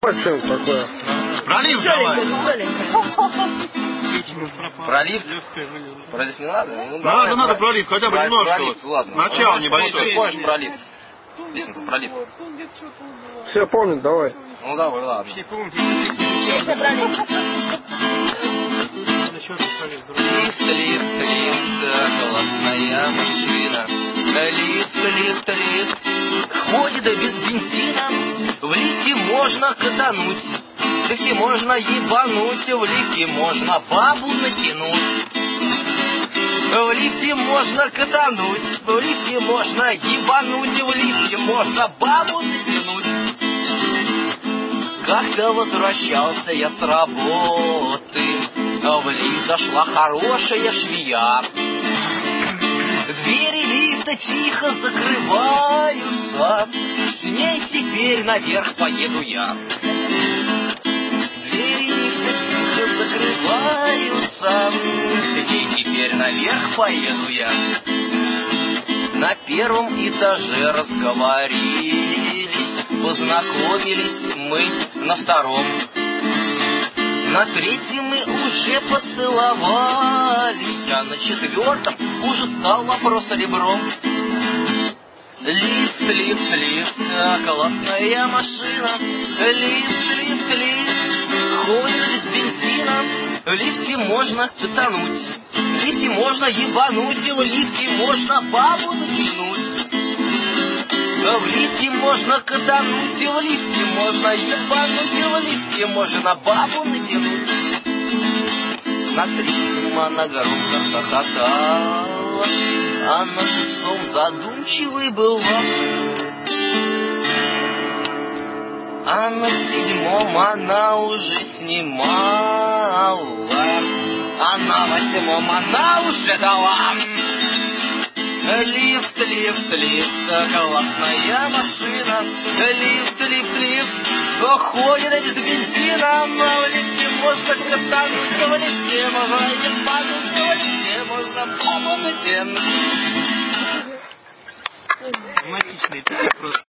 что такое? Пролив давай. Про лифт? Про лифт не надо? Ну, Надо про лифт, хотя бы немножко. Про лифт, ладно. Начало небольшое. Ты помнишь про лифт? Песенка про лифт. Все помнят, давай. Ну давай, ладно. Песня про лифт. Лифт, лифт, лифт, классная машина. Лифт, лифт, лифт, ходит без бензина. В лифте можно катануть, в лифте можно ебануть, в лифте можно бабу натянуть. В лифте можно катануть, в лифте можно ебануть, в лифте можно бабу натянуть. Как-то возвращался я с работы, в лифт зашла хорошая швея. Двери лифта тихо закрываются, с ней теперь наверх поеду я. Двери лифта тихо закрываются, с ней теперь наверх поеду я. На первом этаже разговорились, познакомились мы на втором. На третьем мы уже поцеловались, а на четвертом уже стал вопрос ребром. Лифт, лифт, лифт, классная машина. Лифт, лифт, лифт, ходит без бензина. В лифте можно катануть, в лифте можно ебануть, в лифте можно бабу натянуть. В лифте можно катануть, в лифте можно ебануть, в лифте можно бабу натянуть. На третьем она громко хохотала, а на шестом задумчивый была. А на седьмом она уже снимала, а на восьмом она уже дала. Лифт, лифт, лифт, классная машина. Лифт, лифт, лифт, ходит без бензина. В лифте можно катануть, в лифте можно ебануть, в лифте можно бабу натянуть. Драматичный просто.